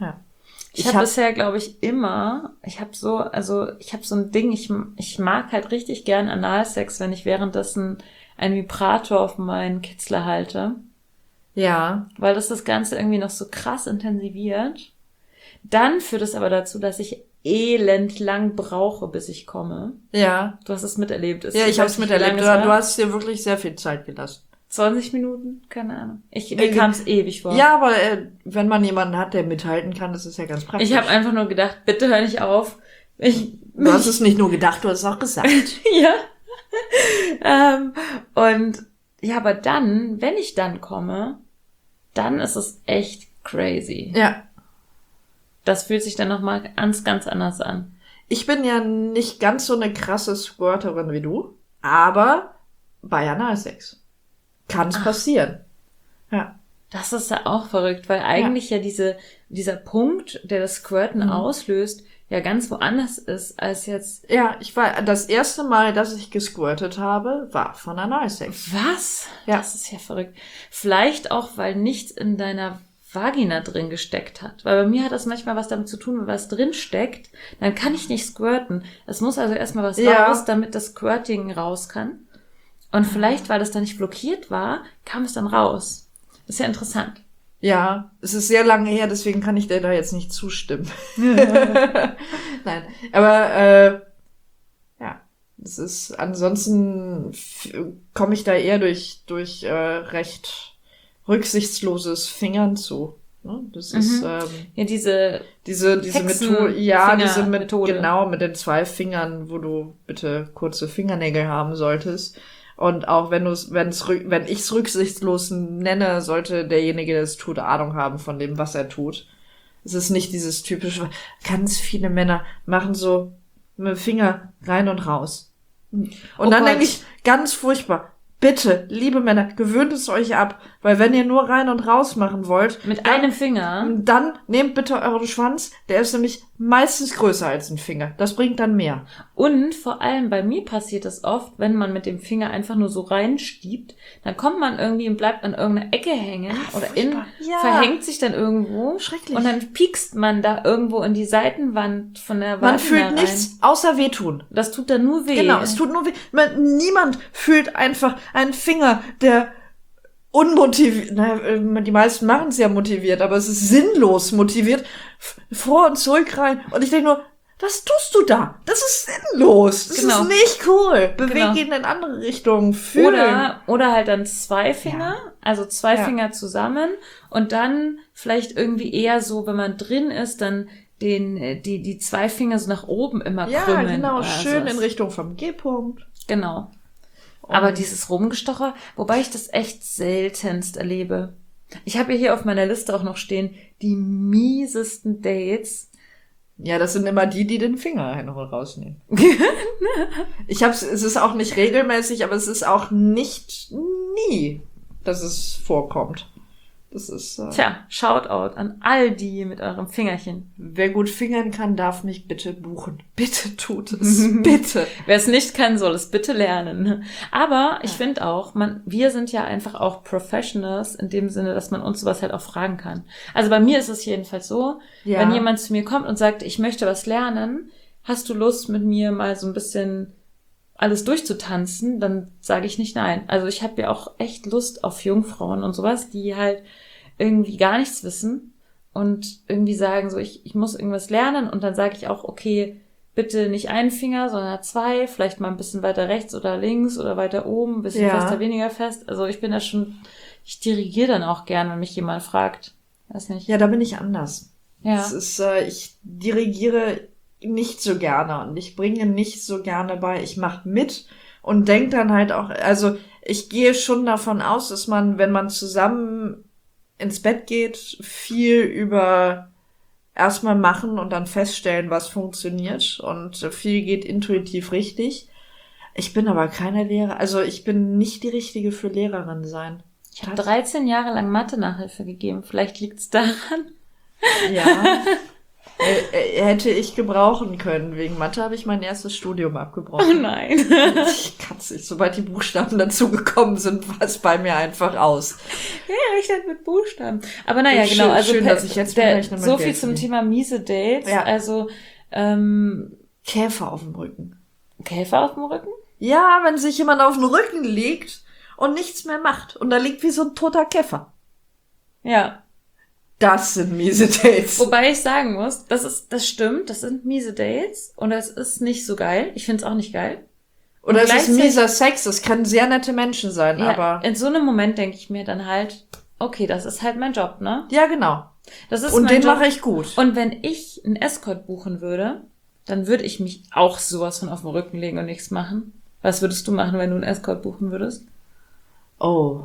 Ja. Ich habe bisher, glaube ich, immer, ich habe so ein Ding, ich mag halt richtig gern Analsex, wenn ich währenddessen einen Vibrator auf meinen Kitzler halte. Ja. Weil das Ganze irgendwie noch so krass intensiviert. Dann führt es aber dazu, dass ich elendlang brauche, bis ich komme. Ja. Du hast es miterlebt. Ja, ich habe es miterlebt. Du hast dir wirklich sehr viel Zeit gelassen. 20 Minuten? Keine Ahnung. Mir kam es ewig vor. Ja, aber wenn man jemanden hat, der mithalten kann, das ist ja ganz praktisch. Ich habe einfach nur gedacht, bitte hör nicht auf. Du hast es nicht nur gedacht, du hast es auch gesagt. Ja. Und ja, aber dann, wenn ich dann komme, dann ist es echt crazy. Ja. Das fühlt sich dann nochmal ganz anders an. Ich bin ja nicht ganz so eine krasse Squirterin wie du, aber bei Analsex kann es passieren. Ja. Das ist ja auch verrückt, weil eigentlich ja dieser Punkt, der das Squirten auslöst, ja ganz woanders ist als jetzt. Ja, das erste Mal, dass ich gesquirtet habe, war von Analsex. Was? Ja. Das ist ja verrückt. Vielleicht auch, weil nichts in deiner Vagina drin gesteckt hat. Weil bei mir hat das manchmal was damit zu tun, wenn was drin steckt, dann kann ich nicht squirten. Es muss also erstmal was raus, damit das Squirting raus kann. Und vielleicht, weil das da nicht blockiert war, kam es dann raus. Das ist ja interessant. Ja, es ist sehr lange her, deswegen kann ich dir da jetzt nicht zustimmen. Nein, aber ja, es ist ansonsten komme ich da eher durch recht rücksichtsloses Fingern zu. Ne? Das ist ja diese Methode, ja, diese Methode. Genau, mit den 2 Fingern, wo du bitte kurze Fingernägel haben solltest. Und auch wenn ich es rücksichtslos nenne, sollte derjenige, der es tut, Ahnung haben von dem, was er tut. Es ist nicht dieses typische, ganz viele Männer machen so mit dem Finger rein und raus. Und dann denke ich, ganz furchtbar, bitte, liebe Männer, gewöhnt es euch ab, weil wenn ihr nur rein und raus machen wollt, mit einem Finger, dann nehmt bitte euren Schwanz, der ist nämlich meistens größer als ein Finger. Das bringt dann mehr. Und vor allem bei mir passiert es oft, wenn man mit dem Finger einfach nur so reinstiebt, dann kommt man irgendwie und bleibt an irgendeiner Ecke hängen verhängt sich dann irgendwo. Schrecklich. Und dann piekst man da irgendwo in die Seitenwand von der Vagina. Man fühlt nichts außer wehtun. Das tut dann nur weh. Genau, es tut nur weh. Niemand fühlt einfach einen Finger, der unmotiviert, die meisten machen es ja motiviert, aber es ist sinnlos motiviert, vor und zurück rein. Und ich denke nur, was tust du da? Das ist sinnlos. Das ist nicht cool. Beweg ihn in andere Richtungen. Fühlen. Oder halt dann 2 Finger, also 2 Finger zusammen und dann vielleicht irgendwie eher so, wenn man drin ist, dann die 2 Finger so nach oben immer krümmeln. Ja, genau, schön in Richtung vom G-Punkt. Genau. Aber dieses Rumgestocher, wobei ich das echt seltenst erlebe. Ich habe hier auf meiner Liste auch noch stehen, die miesesten Dates. Ja, das sind immer die den Finger hin und rausnehmen. Es ist auch nicht regelmäßig, aber es ist auch nicht nie, dass es vorkommt. Das ist, Tja, Shoutout an all die mit eurem Fingerchen. Wer gut fingern kann, darf mich bitte buchen. Bitte tut es. Bitte. Wer es nicht kann, soll es bitte lernen. Aber ich finde auch, wir sind ja einfach auch Professionals in dem Sinne, dass man uns sowas halt auch fragen kann. Also bei mir ist es jedenfalls so, wenn jemand zu mir kommt und sagt, ich möchte was lernen, hast du Lust mit mir mal so ein bisschen alles durchzutanzen, dann sage ich nicht nein. Also ich habe ja auch echt Lust auf Jungfrauen und sowas, die halt irgendwie gar nichts wissen und irgendwie sagen so, ich muss irgendwas lernen und dann sage ich auch, okay, bitte nicht einen Finger, sondern 2, vielleicht mal ein bisschen weiter rechts oder links oder weiter oben, ein bisschen fester, weniger fest. Also ich bin da schon, ich dirigiere dann auch gern, wenn mich jemand fragt. Weiß nicht. Ja, da bin ich anders. Ja. Das ist, ich dirigiere nicht so gerne und ich bringe nicht so gerne bei. Ich mache mit und denke dann halt auch, also ich gehe schon davon aus, dass man, wenn man zusammen ins Bett geht, viel über erstmal machen und dann feststellen, was funktioniert und viel geht intuitiv richtig. Ich bin aber keine Lehrer, also ich bin nicht die Richtige für Lehrerin sein. Ich habe 13 Jahre lang Mathe-Nachhilfe gegeben, vielleicht liegt's daran. Ja. Hätte ich gebrauchen können. Wegen Mathe habe ich mein erstes Studium Oh abgebrochen. nein. Ich kann's nicht. Sobald die Buchstaben dazugekommen sind, war es bei mir einfach aus. Ja, rechnet mit Buchstaben. Aber naja, Schön, genau. Also schön, dass ich jetzt berechne mit so viel Geld zum verdienen. Thema miese Dates. Ja. Also Käfer auf dem Rücken. Käfer auf dem Rücken? Ja, wenn sich jemand auf den Rücken legt und nichts mehr macht. Und da liegt wie so ein toter Käfer. Ja. Das sind miese Dates. Wobei ich sagen muss, das stimmt, das sind miese Dates und das ist nicht so geil. Ich find's auch nicht geil. Oder und es ist gleichzeitig- mieser Sex. Es können sehr nette Menschen sein, Ja, aber... in so einem Moment denke ich mir dann halt, okay, das ist halt mein Job, ne? Ja, genau. Das ist Und mein den Job. mache ich gut. Und wenn ich einen Escort buchen würde, dann würde ich mich auch sowas von auf den Rücken legen und nichts machen. Was würdest du machen, wenn du einen Escort buchen würdest? Oh.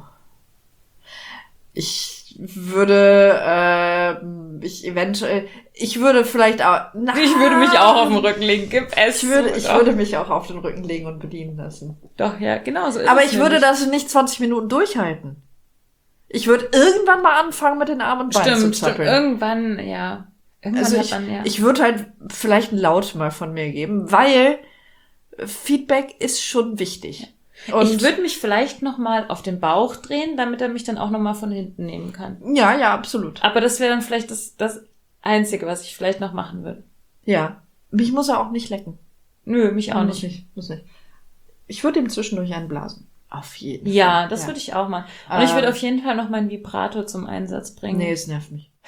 Ich würde, ich würde vielleicht auch, Ich würde mich auch auf den Rücken legen. Gib es. ich würde zu. mich auch auf den Rücken legen und bedienen lassen. Doch, ja, genau so ist Aber es ich würde nämlich. das nicht 20 Minuten durchhalten. Ich würde irgendwann mal anfangen, mit den Armen und Beinen zu Stimmt. zappeln. Irgendwann, ja. Irgendwann Also hat man, ja. ich würde halt vielleicht ein Laut mal von mir geben, weil Feedback ist schon wichtig. Und Ich würde mich vielleicht nochmal auf den Bauch drehen, damit er mich dann auch nochmal von hinten nehmen kann. ja, absolut. Aber das wäre dann vielleicht das Einzige, was ich vielleicht noch machen würde. Ja. Mich muss er auch nicht lecken. Nö, mich auch Muss nicht. Muss nicht. Ich würde ihm zwischendurch einblasen. Auf jeden Fall. Ja, das würde ich auch machen. Und ich würde Ähm, auf jeden Fall noch meinen Vibrator zum Einsatz bringen. Nee, es nervt mich.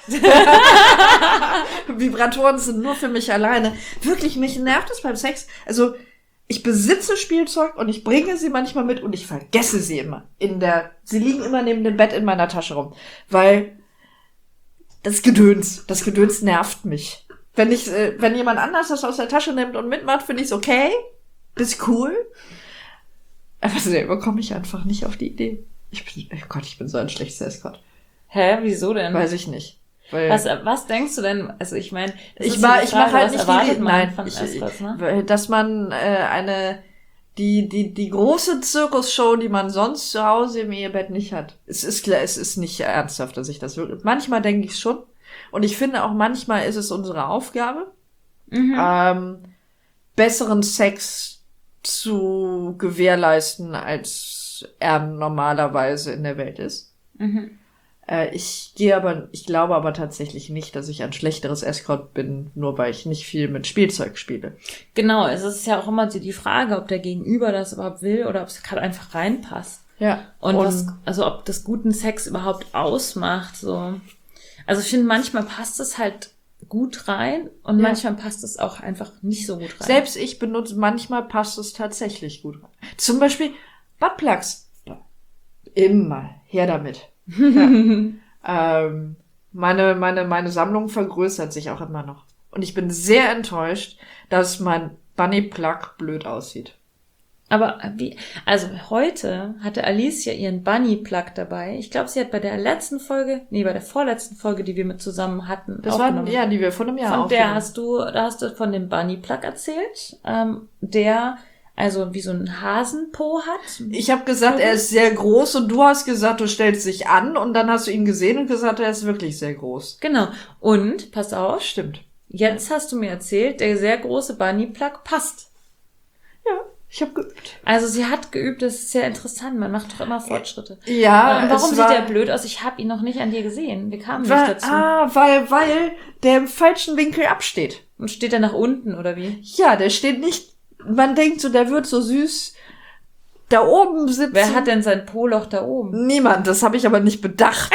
Vibratoren sind nur für mich alleine. Wirklich, mich nervt es beim Sex. Also, ich besitze Spielzeug und ich bringe sie manchmal mit und ich vergesse sie immer. Sie liegen immer neben dem Bett in meiner Tasche rum. Weil das Gedöns nervt mich. Wenn jemand anders das aus der Tasche nimmt und mitmacht, finde ich es okay. Ist cool. Aber selber komme ich einfach nicht auf die Idee. Ich bin so ein schlechter Escort. Hä, wieso denn? Weiß ich nicht. Weil Was denkst du denn? Also ich meine, ich mache halt nicht von Escorts, ne? weil, dass man die große Zirkusshow, die man sonst zu Hause im Ehebett nicht hat. Es ist klar, es ist nicht ernsthaft, dass ich das wirklich. Manchmal denke ich schon. Und ich finde auch manchmal ist es unsere Aufgabe, besseren Sex zu gewährleisten, als er normalerweise in der Welt ist. Mhm. Ich glaube aber tatsächlich nicht, dass ich ein schlechteres Escort bin, nur weil ich nicht viel mit Spielzeug spiele. Genau, es ist ja auch immer so die Frage, ob der Gegenüber das überhaupt will oder ob es gerade einfach reinpasst. Ja. Und ob das guten Sex überhaupt ausmacht, so. Also ich finde, manchmal passt es halt gut rein und Ja. manchmal passt es auch einfach nicht so gut rein. Selbst ich benutze, manchmal passt es tatsächlich gut rein. Zum Beispiel Buttplugs. Immer. Her damit. Ja. Meine Sammlung vergrößert sich auch immer noch. Und ich bin sehr enttäuscht, dass mein Bunny Plug blöd aussieht. Aber heute hatte Alicia ihren Bunny Plug dabei. Ich glaube, sie hat bei der vorletzten Folge, die wir mit zusammen hatten, Das war, aufgenommen. ja, die wir vor einem Jahr Von der aufgenommen. da hast du von dem Bunny Plug erzählt, der also wie so ein Hasenpo hat. Ich habe gesagt, er ist sehr groß und du hast gesagt, du stellst dich an und dann hast du ihn gesehen und gesagt, er ist wirklich sehr groß. Genau. Und, pass auf, Stimmt. jetzt hast du mir erzählt, der sehr große Bunny Plug passt. Ja, ich habe geübt. Also sie hat geübt, das ist sehr interessant, man macht doch immer Fortschritte. Ja, Und warum es sieht war, der blöd aus? Ich habe ihn noch nicht an dir gesehen. Wir kamen nicht weil, dazu. weil der im falschen Winkel absteht. Und steht er nach unten, oder wie? Ja, der steht nicht, man denkt so, der wird so süß da oben sitzen. Wer hat denn sein Po-Loch da oben? Niemand, das habe ich aber nicht bedacht.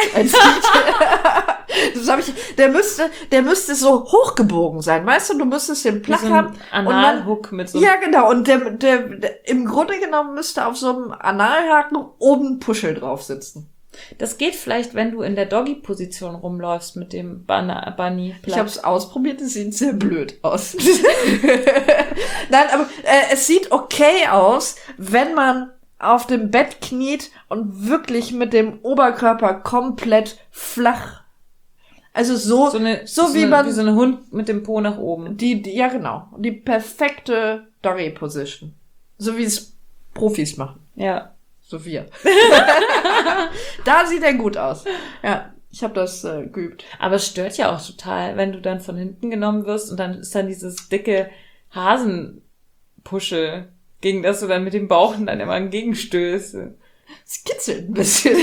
Der müsste so hochgebogen sein, weißt du? Du müsstest den Wie Plug so haben. ein Und Analhook mit so ja, genau. Und der im Grunde genommen müsste auf so einem Analhaken oben Puschel drauf sitzen. Das geht vielleicht, wenn du in der Doggy-Position rumläufst mit dem Bunny. Ich habe es ausprobiert, es sieht sehr blöd aus. Nein, aber es sieht okay aus, wenn man auf dem Bett kniet und wirklich mit dem Oberkörper komplett flach. Also so wie so ein Hund mit dem Po nach oben. ja genau, die perfekte Doggy Position, so wie es Profis machen. Ja. So wir. Da sieht er gut aus. Ja. Ich habe das geübt. Aber es stört ja auch total, wenn du dann von hinten genommen wirst und dann ist dann dieses dicke Hasenpuschel, gegen das du dann mit dem Bauch dann immer entgegenstößt. Es kitzelt ein bisschen.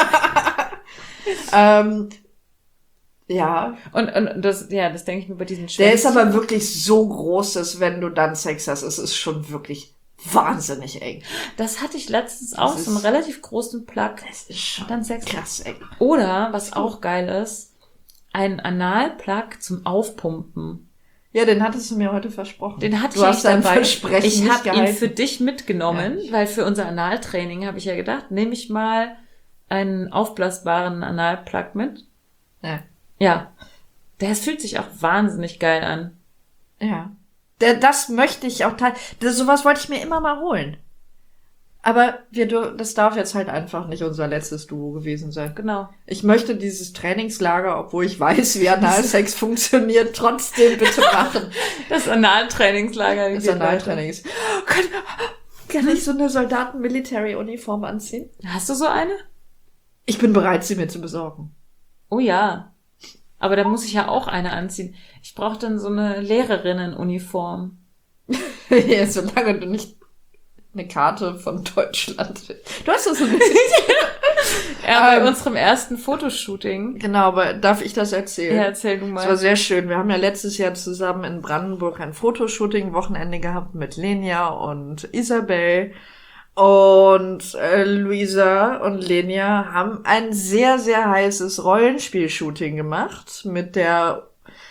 Ja. Und das denke ich mir bei diesen Der ist aber wirklich so groß, dass wenn du dann Sex hast, es ist schon wirklich wahnsinnig eng. Das hatte ich letztens auch, so einen relativ großen Plug. Das ist schon dann Sex. krass eng. Oder, was auch geil ist, ein Analplug zum Aufpumpen. Ja, den hattest du mir heute versprochen. Den hatte du ich hast dein dabei. Versprechen Ich nicht habe ihn gehalten. für dich mitgenommen, weil für unser Analtraining habe ich ja gedacht, nehme ich mal einen aufblasbaren Analplug mit. Ja. Ja. Das fühlt sich auch wahnsinnig geil an. Ja. Das möchte ich auch sowas wollte ich mir immer mal holen. Aber das darf jetzt halt einfach nicht unser letztes Duo gewesen sein. Genau. Ich möchte dieses Trainingslager, obwohl ich weiß, wie Analsex funktioniert, trotzdem bitte machen. Das Analtrainingslager. Das Analtraining ist. Kann ich so eine Soldaten-Military-Uniform anziehen? Hast du so eine? Ich bin bereit, sie mir zu besorgen. Oh ja. Aber da muss ich ja auch eine anziehen. Ich brauche dann so eine Lehrerinnenuniform. Ja, solange du nicht eine Karte von Deutschland. Du hast das so ein bisschen. Ja, bei unserem ersten Fotoshooting. Genau, aber darf ich das erzählen? Ja, erzähl du mal. Das war sehr schön. Wir haben ja letztes Jahr zusammen in Brandenburg ein Fotoshooting-Wochenende gehabt mit Lenia und Isabel. Und Luisa und Lenia haben ein sehr, sehr heißes Rollenspiel-Shooting gemacht mit der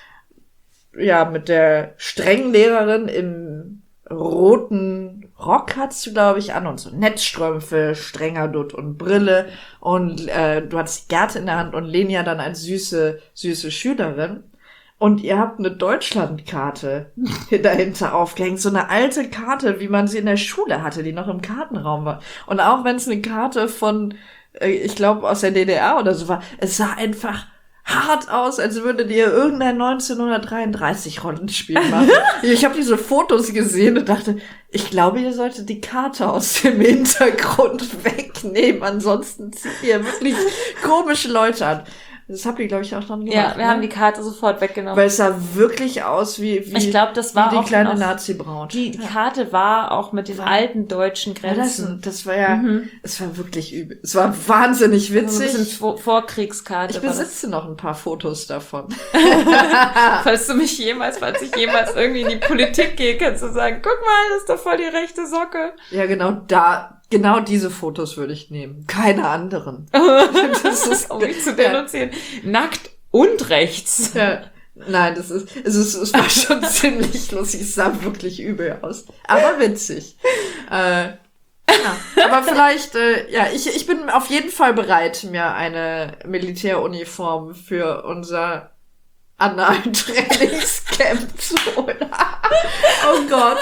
strengen Lehrerin im roten Rock hattest du, glaube ich, an und so Netzstrümpfe, strenger Dutt und Brille und du hattest die Gerte in der Hand und Lenia dann als süße Schülerin. Und ihr habt eine Deutschlandkarte dahinter aufgehängt. So eine alte Karte, wie man sie in der Schule hatte, die noch im Kartenraum war. Und auch wenn es eine Karte von, ich glaube, aus der DDR oder so war, es sah einfach hart aus, als würdet ihr irgendein 1933 Rollenspiel machen. Ich habe diese Fotos gesehen und dachte, ich glaube, ihr solltet die Karte aus dem Hintergrund wegnehmen. Ansonsten zieht ihr wirklich komische Leute an. Das habt ihr, glaube ich, auch dann gemacht. Ja, wir haben die Karte sofort weggenommen. Weil es sah wirklich aus wie ich glaube, das war die auch kleine Nazi-Braut. Die Karte war auch mit den alten deutschen Grenzen. Das war ja, es war wirklich übel. Es war wahnsinnig witzig. So ein bisschen Vorkriegskarte. Ich besitze noch ein paar Fotos davon. Falls ich jemals irgendwie in die Politik gehe, kannst du sagen, guck mal, das ist doch voll die rechte Socke. Ja, genau diese Fotos würde ich nehmen. Keine anderen. Das ist, um mich zu denunzieren. Nackt und rechts. Ja. Nein, es war schon ziemlich lustig. Es sah wirklich übel aus. Aber witzig. Ja. Aber vielleicht, ich bin auf jeden Fall bereit, mir eine Militäruniform für unser analen Trainingscamp zu holen. Oh Gott.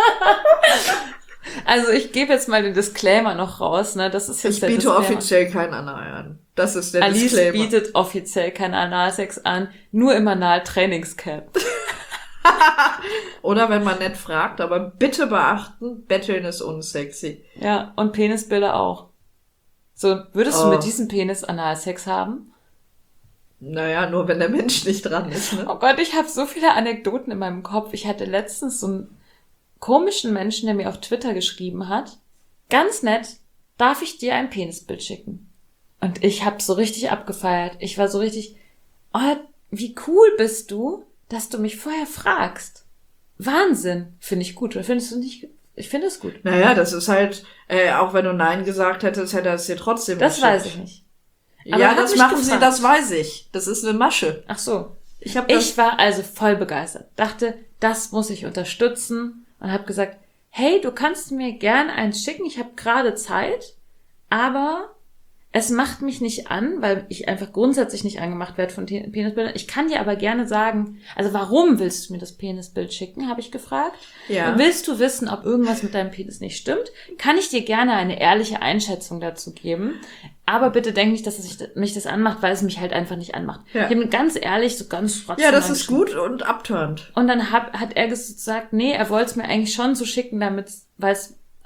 Also ich gebe jetzt mal den Disclaimer noch raus, ne? Das ist jetzt ich biete offiziell kein Anal an. Das ist der Alice Disclaimer. bietet offiziell kein Analsex an, nur im Anal-Trainingscamp. Oder wenn man nett fragt, aber bitte beachten, Betteln ist unsexy. Ja, und Penisbilder auch. So, würdest du mit diesem Penis Analsex haben? Naja, nur wenn der Mensch nicht dran ist, ne? Oh Gott, ich habe so viele Anekdoten in meinem Kopf. Ich hatte letztens so einen komischen Menschen, der mir auf Twitter geschrieben hat. Ganz nett, darf ich dir ein Penisbild schicken? Und ich habe so richtig abgefeiert. Ich war so richtig, oh, wie cool bist du, dass du mich vorher fragst. Wahnsinn. Finde ich gut. Oder findest du nicht? Ich finde es gut. Naja, das ist halt, auch wenn du Nein gesagt hättest, hätte er es dir trotzdem Das geschickt. weiß ich nicht. Aber ja, er hat das mich machen gefragt. sie, das weiß ich. Das ist eine Masche. Ach so. Ich war also voll begeistert. Dachte, das muss ich unterstützen. Und habe gesagt, hey, du kannst mir gern eins schicken. Ich habe gerade Zeit. Aber es macht mich nicht an, weil ich einfach grundsätzlich nicht angemacht werde von Penisbildern. Ich kann dir aber gerne sagen, also warum willst du mir das Penisbild schicken, habe ich gefragt. Ja. Willst du wissen, ob irgendwas mit deinem Penis nicht stimmt? Kann ich dir gerne eine ehrliche Einschätzung dazu geben. Aber bitte denk nicht, dass mich das anmacht, weil es mich halt einfach nicht anmacht. Ja. Ich habe ganz ehrlich, so ganz rational Ja, das ist geschrieben. gut und abturnt. Und dann hat er gesagt, nee, er wollte es mir eigentlich schon so schicken, weil es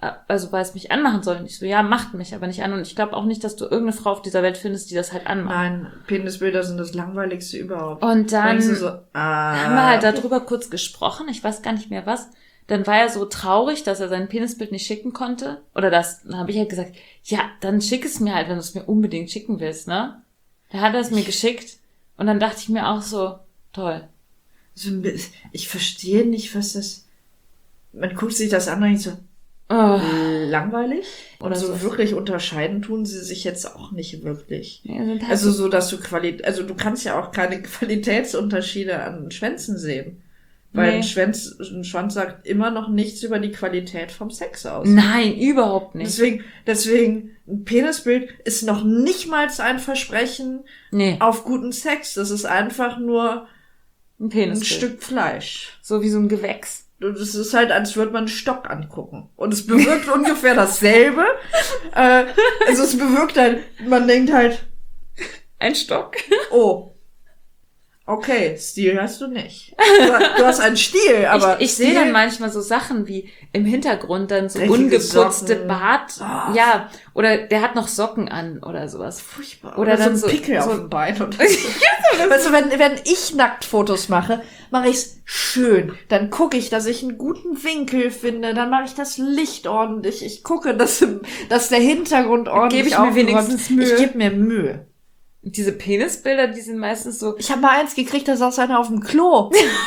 also weil es mich anmachen soll. Und ich so, ja, macht mich aber nicht an. Und ich glaube auch nicht, dass du irgendeine Frau auf dieser Welt findest, die das halt anmacht. Nein, Penisbilder sind das Langweiligste überhaupt. Und dann Denkst du so, haben wir halt darüber kurz gesprochen, ich weiß gar nicht mehr was. Dann war er so traurig, dass er sein Penisbild nicht schicken konnte. Oder das, dann habe ich halt gesagt, ja, dann schick es mir halt, wenn du es mir unbedingt schicken willst, ne? Da hat er es mir geschickt. Und dann dachte ich mir auch so, toll. Ich verstehe nicht, was das... Man guckt sich das an und denkt so, langweilig. Oder so wirklich unterscheiden tun sie sich jetzt auch nicht wirklich. Ja, halt also so, dass du du kannst ja auch keine Qualitätsunterschiede an Schwänzen sehen. Weil ein Schwanz sagt immer noch nichts über die Qualität vom Sex aus. Nein, überhaupt nicht. Deswegen, ein Penisbild ist noch nicht mal ein Versprechen auf guten Sex. Das ist einfach nur ein Stück Fleisch. So wie so ein Gewächs. Das ist halt, als würde man einen Stock angucken. Und es bewirkt ungefähr dasselbe. Also es bewirkt halt, man denkt halt, ein Stock. Oh. Okay, Stil hast du nicht. Du hast einen Stil, aber ich sehe dann manchmal so Sachen wie im Hintergrund dann so ungeputzte Socken. Bart. Oh. Ja, oder der hat noch Socken an oder sowas. Furchtbar. Oder dann so ein Pickel auf so dem Bein. Und weißt du, wenn ich Nacktfotos mache ich's schön. Dann gucke ich, dass ich einen guten Winkel finde. Dann mache ich das Licht ordentlich. Ich gucke, dass der Hintergrund ordentlich Gebe ich mir wenigstens Mühe. Ich gebe mir Mühe. Diese Penisbilder, die sind meistens so... Ich habe mal eins gekriegt, da saß einer auf dem Klo.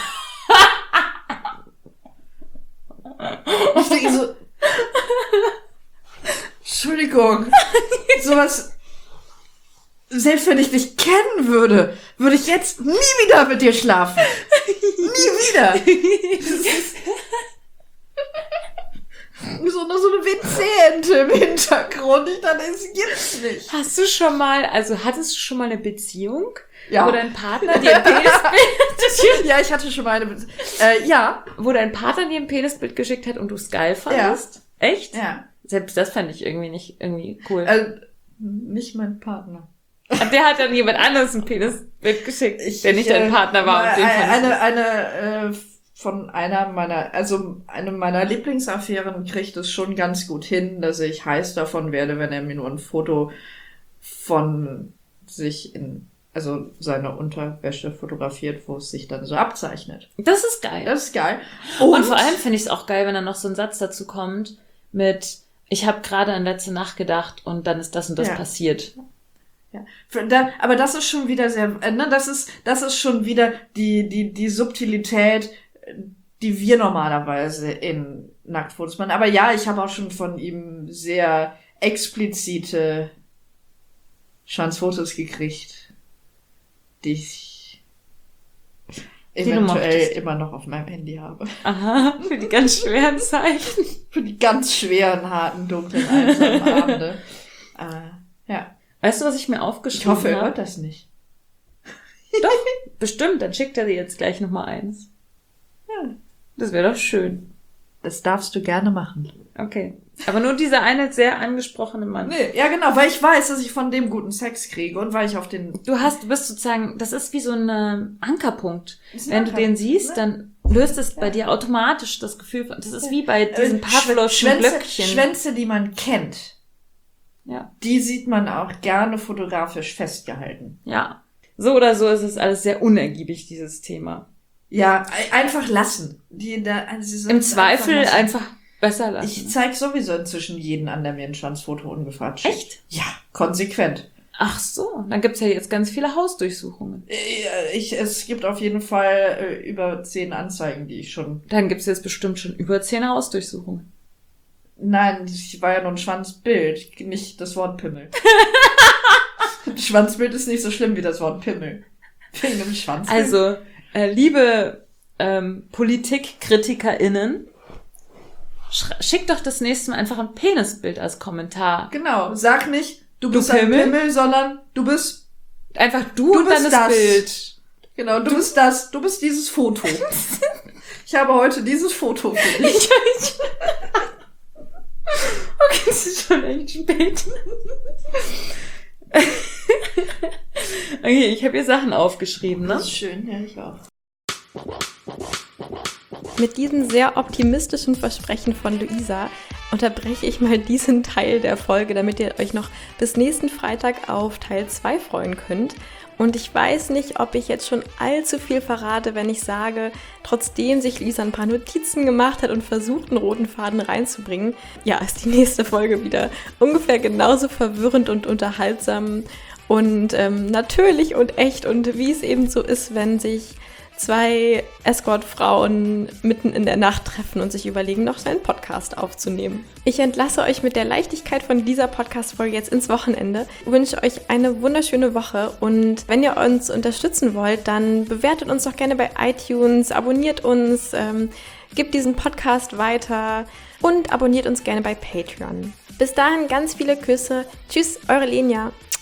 Ich denke so... Entschuldigung. Sowas... Selbst wenn ich dich kennen würde ich jetzt nie wieder mit dir schlafen. Nie wieder. So eine WC-Ente im Hintergrund. Ich dachte, es gibt's nicht. Hattest du schon mal eine Beziehung? Ja. Wo dein Partner dir ein Penisbild... Ja, ich hatte schon mal eine Beziehung. Ja. Wo dein Partner dir ein Penisbild geschickt hat und du es geil fandest? Ja. Echt? Ja. Selbst das fand ich irgendwie cool. Nicht mein Partner. Der hat dann jemand anderes ein Penisbild geschickt, der nicht dein Partner war. Und den eine meiner Lieblingsaffären kriegt es schon ganz gut hin, dass ich heiß davon werde, wenn er mir nur ein Foto von sich seine Unterwäsche fotografiert, wo es sich dann so abzeichnet. Das ist geil. Das ist geil. Und vor allem finde ich es auch geil, wenn dann noch so ein Satz dazu kommt mit, ich habe gerade an letzte Nacht gedacht und dann ist das und das passiert. Ja. Aber das ist schon wieder sehr, das ist schon wieder die Subtilität, die wir normalerweise in Nacktfotos machen. Aber ja, ich habe auch schon von ihm sehr explizite Schwanzfotos gekriegt, die ich eventuell immer noch auf meinem Handy habe. Aha, für die ganz schweren Zeiten. Für die ganz schweren, harten, dunklen, einsamen Abende. Ja. Weißt du, was ich mir aufgeschrieben habe? Ich hoffe, er hört das nicht. Doch, bestimmt. Dann schickt er dir jetzt gleich nochmal eins. Ja. Das wäre doch schön. Das darfst du gerne machen. Okay. Aber nur dieser eine sehr angesprochene Mann. Nee, ja genau, weil ich weiß, dass ich von dem guten Sex kriege und weil ich auf den... Du bist sozusagen, das ist wie so ein Ankerpunkt. Wenn du den siehst, dann löst es bei dir automatisch das Gefühl von, das ist wie bei diesem Pavlovschen Glöckchen. Schwänze, die man kennt. Ja. Die sieht man auch gerne fotografisch festgehalten. Ja. So oder so ist es alles sehr unergiebig, dieses Thema. Ja, einfach lassen. Im Zweifel einfach besser lassen. Ich zeig sowieso inzwischen jeden an, der mir ein Schwanzfoto ungefragt schickt. Echt? Ja, konsequent. Ach so, dann gibt's ja jetzt ganz viele Hausdurchsuchungen. Es gibt auf jeden Fall über 10 Anzeigen, die ich schon... Dann gibt's jetzt bestimmt schon über 10 Hausdurchsuchungen. Nein, das war ja nur ein Schwanzbild, nicht das Wort Pimmel. Schwanzbild ist nicht so schlimm wie das Wort Pimmel. Wegen dem Schwanzbild. Also, liebe PolitikritikerInnen, schickt doch das nächste Mal einfach ein Penisbild als Kommentar. Genau, sag nicht, du bist ein Pimmel, sondern du bist... Einfach du und dann das Bild. Genau, du bist das, du bist dieses Foto. Ich habe heute dieses Foto für dich. Okay, es ist schon echt spät. Okay, ich habe hier Sachen aufgeschrieben, ne? Das ist schön, ja, ich auch. Mit diesem sehr optimistischen Versprechen von Luisa unterbreche ich mal diesen Teil der Folge, damit ihr euch noch bis nächsten Freitag auf Teil 2 freuen könnt. Und ich weiß nicht, ob ich jetzt schon allzu viel verrate, wenn ich sage, trotzdem sich Lisa ein paar Notizen gemacht hat und versucht, einen roten Faden reinzubringen, ja, ist die nächste Folge wieder ungefähr genauso verwirrend und unterhaltsam und natürlich und echt und wie es eben so ist, wenn sich 2 Escort-Frauen mitten in der Nacht treffen und sich überlegen, noch so einen Podcast aufzunehmen. Ich entlasse euch mit der Leichtigkeit von dieser Podcast-Folge jetzt ins Wochenende, wünsche euch eine wunderschöne Woche und wenn ihr uns unterstützen wollt, dann bewertet uns doch gerne bei iTunes, abonniert uns, gebt diesen Podcast weiter und abonniert uns gerne bei Patreon. Bis dahin ganz viele Küsse. Tschüss, eure Lenia.